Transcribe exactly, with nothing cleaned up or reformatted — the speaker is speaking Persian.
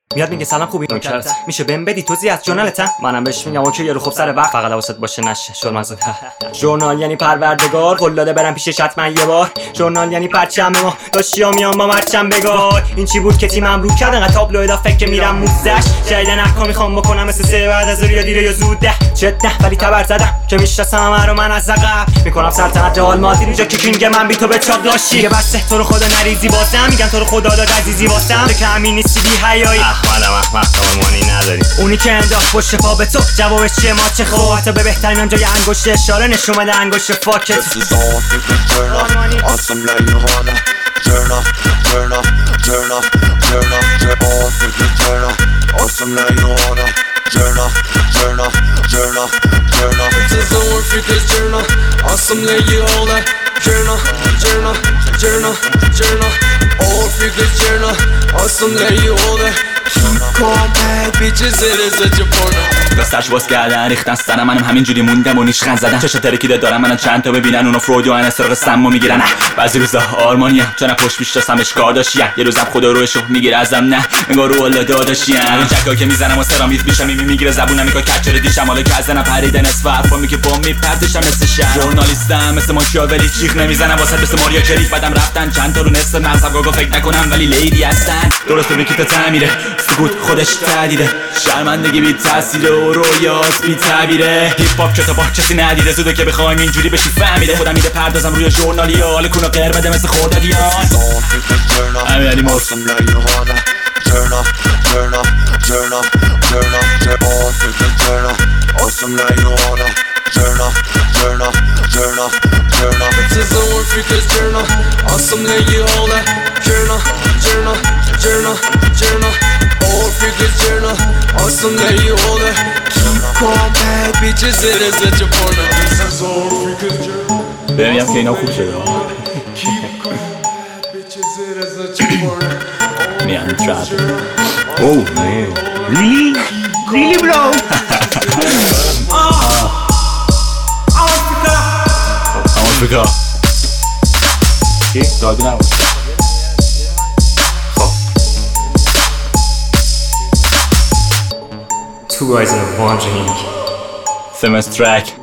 میاد میگه سلام خوبی نوکرت میشه بهم بدی توضیح از ژورنالتم؟ منم بهش میگم اوکی یارو خب سر وقت فقط حواست باشه نشه ژورنال زد ژورنال یعنی پروردگار قلاده برم پیشش حتما یه بار ژورنال یعنی پرچم ما داشتیا میام با مرچم بگار این چی بود که تیمم رو کرد انقدر تابلو ادا فکر میرم موزش جدیدن احکام میخوام بکنم مثل سه بعد از یا دیره یا زوده جده ولی تبر زدم که میشناسم همه رو من از عقب میکنم سلطنت رئال مادرید اینجا که کینگ من بی تو به چاق داشتی بسته تو رو خدا نریزی واسم میگن تو رو خدا داد عزیزی واسم که همین نیستی بی حیایی احمدم احمد هورمونی نداری اونی که انداخت پشت پا به تو جوابش چیه ما چه خب حتی به بهترینم جای انگشت اشاره نشون بده انگشت فاکت Awesome like you wanna turn up, turn up, turn up, turn up, turn off if you turn up. Awesome like you wanna turn up, turn up, turn up, turn up. It's a one freaker's turn up. Awesome like you wanna turn up, turn up, turn up, turn up. All freakers turn up. Awesome like you wanna keep calm bad bitches. It is such a porno. دستش باز کردن ریختن سرم منم همینجوری موندم و نیشخند زدن چشم ترکیده دارم منم چند تا ببینن اونا فرود و انا سرق سمو میگیرن بعضی روزا آرمانیم چون پشت میشناسمش کار داشتیم یه روزم خدا روشو میگیره ازم نه انگار رو الله داداشیم اون چکا که میزنم و سرامیت میشم میمی میگیره زبونم میگه کچر دیشم حالا که ازن پریدن اس حرفا که بم میپردشم مثل شهر ژورنالیستم مثل مونشیاولی چیخ نمیزنم واسه مثل ماریا کریک بعدم رفتن چند تا رو نصف مغزم گاگا فکر نکنم ولی لیدی هستن درسته به کیت تعمیره سکوت خودش تهدیده شرمندگی بی تاثیر و رویاست بی تعبیره هیپ هاپ کتابا کسی ندیده زوده که بخوایم اینجوری بشی فهمیده خودم میده پردازم روی ژورنالیا حال کونا قهر بده مثل خردادیان امیرعلی مرد Awesome like you wanna turn up, turn up, turn up, turn up, turn off if you turn up. Awesome like you wanna turn up, turn up, turn up, turn up. It's a one freaker's turn up. Awesome like you wanna turn up, turn up, turn up, turn up. All freakers turn up. Awesome like you wanna keep calm bad bitches. It is such a porno. It's a one freaker's turn up. ببینم که اینا خوب شده میان تراب اوه Really? Really bro? آفریقا چی؟ دادی نبود خب Two guys in a one drink فیمس ترک